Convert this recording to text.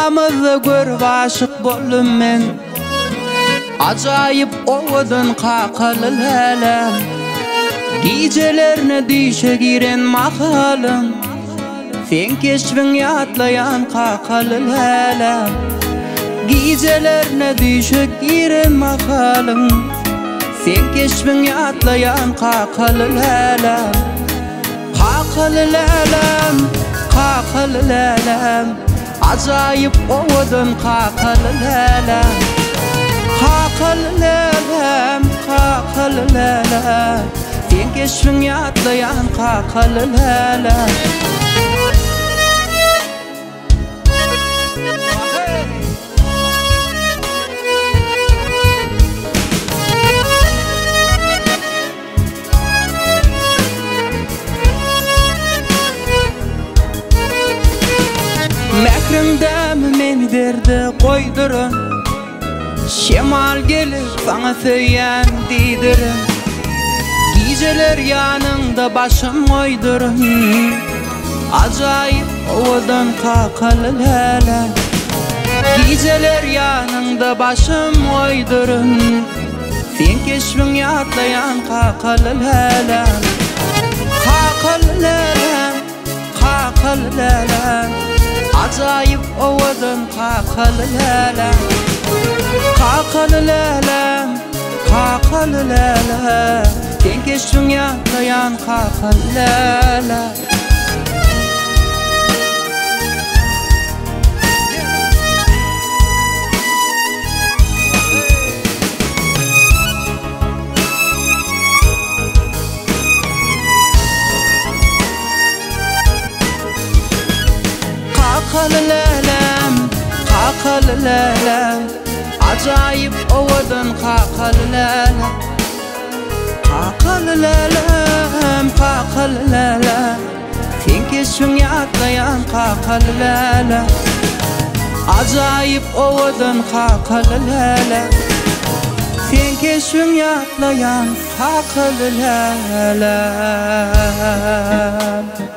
Rüyamızda görüp aşık boldum men. Acayip owadın kakalı lelem. Gicelerine düşe giren makalım. Sen keşfin yatlayan kakalı lelem. Gicelerine düşe giren makalım. Sen keşfin yatlayan kakalı lelem. Kakalı lelem, kakalı lelem. Acayip owadın kakalı lelem. Kakalı lelem, kakalı lelem. Sen keşfin yatlayan kakalı lelem. Mekrindem meni derdi koydurun. Şemal gelir sana söyleyen didirin. Giceler yanında başım oydurun. Acayip owadan kakalı lelem. Giceler yanında başım oydurun. Sen keşfin yatlayan kakalı lelem. Kakalı lelem, kakalı lelem. Acayip owadın kakalı lelem. Kakalı lelem, kakalı lelem. Sen keşfin yatlayan kakalı lelem. Kakalı lelem, kakalı lelem. Acayip owadın kakalı lelem. Kakalı lelem, kakalı lelem. Sen keşfin yatlayan kakalı lelem. Acayip owadın kakalı lelem. Sen keşfin yatlayan kakalı lelem.